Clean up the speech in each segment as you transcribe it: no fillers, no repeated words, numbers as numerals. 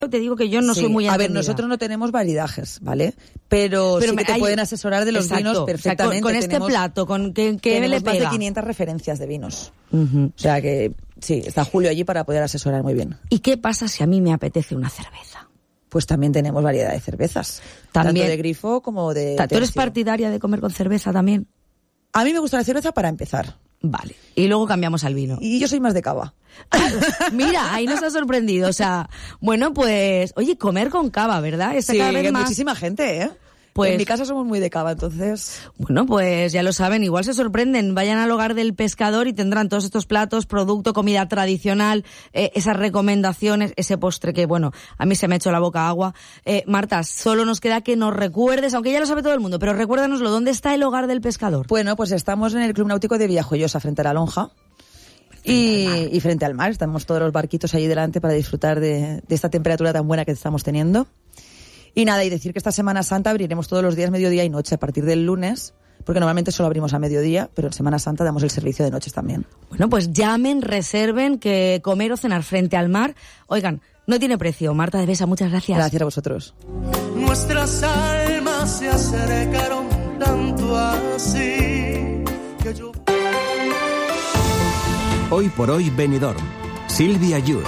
Te digo que yo no soy muy entendida. A ver, nosotros no tenemos maridajes, ¿vale? Pero sí que te pueden asesorar de los vinos perfectamente. Con este plato, ¿con qué le pega? Más de 500 referencias de vinos. O sea que sí, está Julio allí para poder asesorar muy bien. ¿Y qué pasa si a mí me apetece una cerveza? Pues también tenemos variedad de cervezas. Tanto de grifo como de... ¿Tú eres partidaria de comer con cerveza también? A mí me gusta la cerveza para empezar. Vale. Y luego cambiamos al vino. Y yo soy más de cava. Mira, ahí nos ha sorprendido. O sea, bueno, pues, oye, comer con cava, ¿verdad? Sí, cada vez más... muchísima gente, ¿eh? Pues, en mi casa somos muy de cava, entonces... Bueno, pues ya lo saben, igual se sorprenden. Vayan al Hogar del Pescador y tendrán todos estos platos, producto, comida tradicional, esas recomendaciones, ese postre que, bueno, a mí se me ha hecho la boca agua. Marta, solo nos queda que nos recuerdes, aunque ya lo sabe todo el mundo, pero recuérdanoslo, ¿dónde está el Hogar del Pescador? Bueno, pues estamos en el Club Náutico de Villajoyosa, frente a la Lonja. Y frente al mar, estamos todos los barquitos allí delante para disfrutar de esta temperatura tan buena que estamos teniendo. Y nada, y decir que esta Semana Santa abriremos todos los días mediodía y noche a partir del lunes, porque normalmente solo abrimos a mediodía, pero en Semana Santa damos el servicio de noches también. Bueno, pues llamen, reserven, que comer o cenar frente al mar, oigan, no tiene precio. Marta de Besa, muchas gracias. Gracias a vosotros. Nuestras almas se acercaron tanto así que yo... Hoy por hoy Benidorm. Silvia Yus.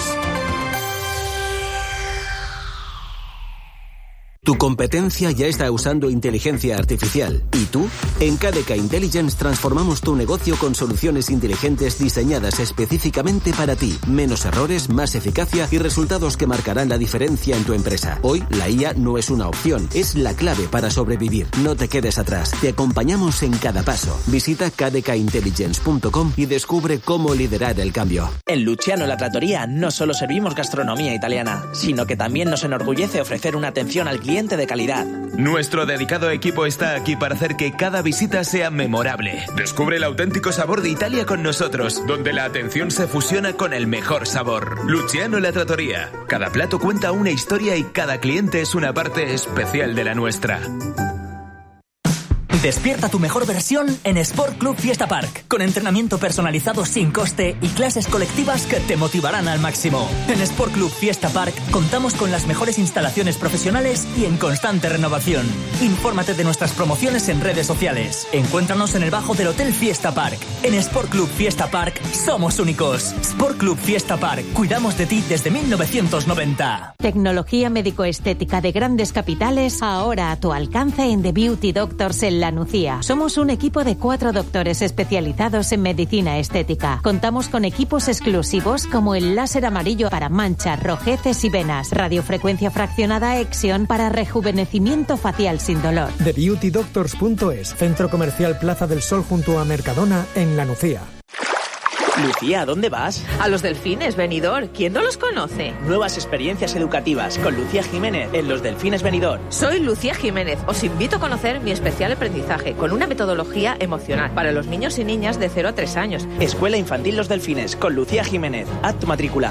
Tu competencia ya está usando inteligencia artificial. ¿Y tú? En KDK Intelligence transformamos tu negocio con soluciones inteligentes diseñadas específicamente para ti. Menos errores, más eficacia y resultados que marcarán la diferencia en tu empresa. Hoy, la IA no es una opción, es la clave para sobrevivir. No te quedes atrás. Te acompañamos en cada paso. Visita kdkintelligence.com y descubre cómo liderar el cambio. En Luciano La Trattoria no solo servimos gastronomía italiana, sino que también nos enorgullece ofrecer una atención al cliente de calidad. Nuestro dedicado equipo está aquí para hacer que cada visita sea memorable. Descubre el auténtico sabor de Italia con nosotros, donde la atención se fusiona con el mejor sabor. Luciano La Trattoria. Cada plato cuenta una historia y cada cliente es una parte especial de la nuestra. Despierta tu mejor versión en Sport Club Fiesta Park, con entrenamiento personalizado sin coste y clases colectivas que te motivarán al máximo. En Sport Club Fiesta Park contamos con las mejores instalaciones profesionales y en constante renovación. Infórmate de nuestras promociones en redes sociales. Encuéntranos en el bajo del Hotel Fiesta Park. En Sport Club Fiesta Park somos únicos. Sport Club Fiesta Park, cuidamos de ti desde 1990. Tecnología médico-estética de grandes capitales, ahora a tu alcance en The Beauty Doctors en La Nucía. Somos un equipo de 4 doctores especializados en medicina estética. Contamos con equipos exclusivos como el láser amarillo para manchas, rojeces y venas, radiofrecuencia fraccionada Exion para rejuvenecimiento facial sin dolor. TheBeautyDoctors.es, Centro Comercial Plaza del Sol junto a Mercadona en La Nucía. Lucía, ¿a dónde vas? A los Delfines, Benidorm. ¿Quién no los conoce? Nuevas experiencias educativas con Lucía Jiménez en los Delfines Benidorm. Soy Lucía Jiménez. Os invito a conocer mi especial aprendizaje con una metodología emocional para los niños y niñas de 0 a 3 años. Escuela Infantil Los Delfines con Lucía Jiménez. Haz tu matrícula.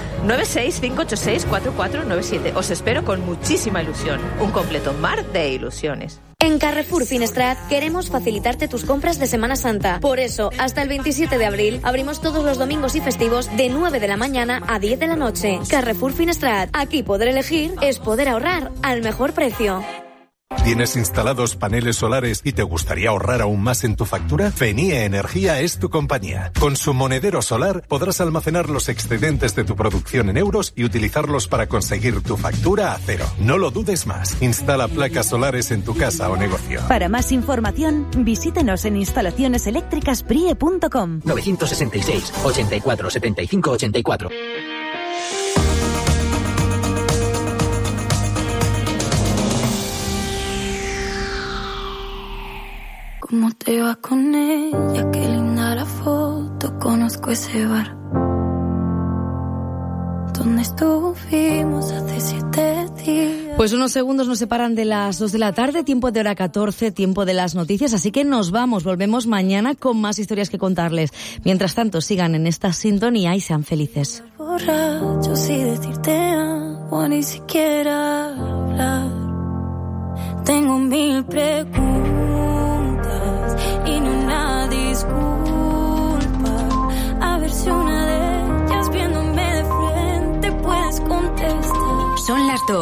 965864497. Os espero con muchísima ilusión. Un completo mar de ilusiones. En Carrefour Finestrat queremos facilitarte tus compras de Semana Santa. Por eso, hasta el 27 de abril, abrimos todos los domingos y festivos de 9 de la mañana a 10 de la noche. Carrefour Finestrat. Aquí poder elegir es poder ahorrar al mejor precio. ¿Tienes instalados paneles solares y te gustaría ahorrar aún más en tu factura? Fenie Energía es tu compañía. Con su monedero solar podrás almacenar los excedentes de tu producción en euros y utilizarlos para conseguir tu factura a cero. No lo dudes más. Instala placas solares en tu casa o negocio. Para más información, visítenos en instalacioneseléctricasprie.com. 966 84 75 84. ¿Cómo te va con ella? Qué linda la foto, conozco ese bar donde estuvimos hace 7 días. Pues unos segundos nos separan de las 2 de la tarde, tiempo de hora 14, tiempo de las noticias, así que nos vamos, volvemos mañana con más historias que contarles. Mientras tanto, sigan en esta sintonía y sean felices. Borrachos y decirte amo, ni siquiera hablar. Tengo 1000 preguntas y ni una disculpa. A ver si una de ellas viéndome de frente puedes contestar. Son las 2.